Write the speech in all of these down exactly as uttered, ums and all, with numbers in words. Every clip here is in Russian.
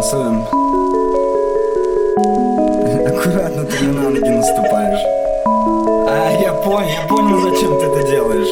потанцуем? Аккуратно, ты мне на ноги наступаешь. А, я понял, я понял, зачем ты это делаешь.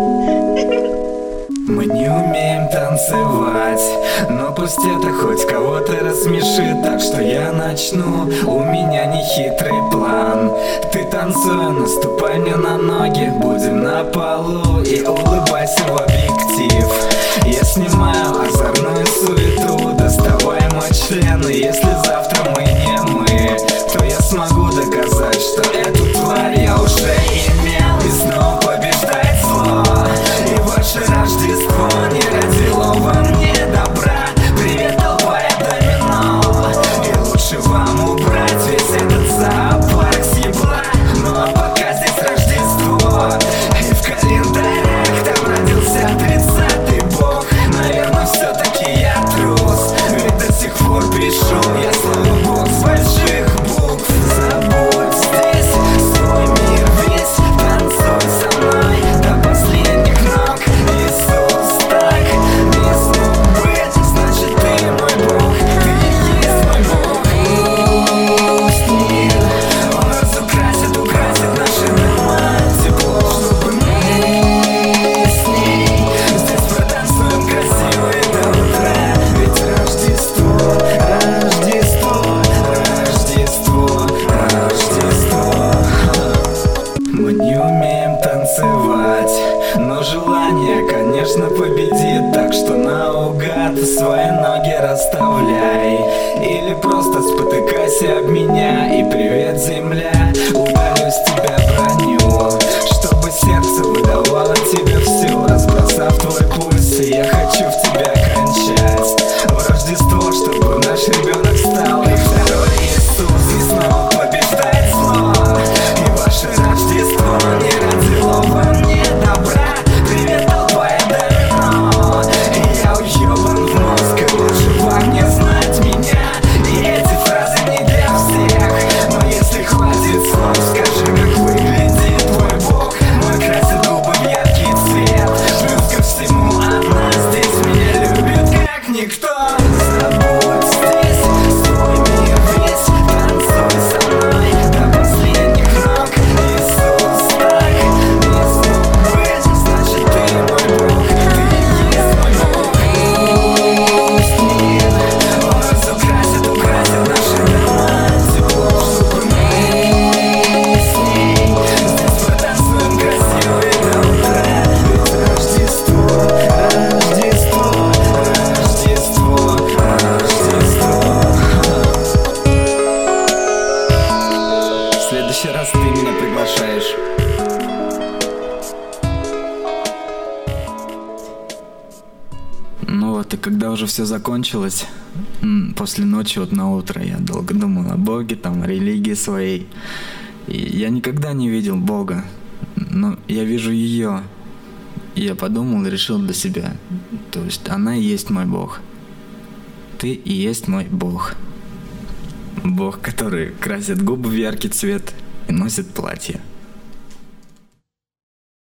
Мы не умеем танцевать, но пусть это хоть кого-то рассмешит. Так что я начну, у меня не хитрый план. Ты танцуй, наступай мне на ноги, будем на полу и улыбайся в объектив. Я снимаю озорную суету, доставай мой член. И если завтра мы не мы, то я смогу доказать, что эту тварь я уже имел. И снова побеждать зло, и ваше Рождество не родило во мне добра. Привет, толпа, я домино, и лучше вам убрать весь этот зоопарк с ебла. Ну а пока здесь Рождество, и в календарях там родился тридцатый бог. Наверное, все-таки я трус, ведь до сих пор пишу я слово Бог с больших букв. Забудь здесь свой мир весь, танцуй со мной до последних ног. Иисус так не смог быть, значит ты мой Бог, ты и есть мой Бог. Пусть мир, он разукрасит, украсит наши дома тепло, чтобы мы с ней здесь протанцуем красиво и до утра. Ведь Рождество, Рождество, Рождество, Рождество. Мы не умеем танцевать, но желание, конечно, победит. Так что наугад свои ноги расставляй, или просто спотыкайся об меня. И привет, земля, удалю с тебя броню, чтобы сердце выдавало тебе все, разбросав твой пульс. И я хочу в тебя кончать в Рождество, чтобы наш ребенок стал и второй Иисус. И снова побеждает зло, и ваше Рождество не родило во мне добра. Привет, толпа, я домино, и я уебан в мозг, и лучше вам не знать меня. И эти фразы не для всех, но если хватит слов, скажи, как выглядит твой Бог. Мой красит губы в яркий цвет, плюс ко всему она здесь меня любит как никто. Забудь здесь свой мир весь, танцуй со мной до последних ног. Иисус так не смог быть, значит ты мой Бог, ты и есть мой Бог. Пусть мир, он разукрасит, украсит наши дома тепло, чтобы мы с ней здесь протанцуем красиво и до утра. Ведь Рождество, Рождество, Рождество, Рождество. В следующий раз ты меня приглашаешь. Ну вот, и когда уже все закончилось, м, после ночи вот на утро я долго думал о Боге, там, о религии своей. И я никогда не видел Бога, но я вижу ее. И я подумал и решил для себя, то есть она и есть мой Бог. Ты и есть мой Бог. Бог, который красит губы в яркий цвет и носит платье.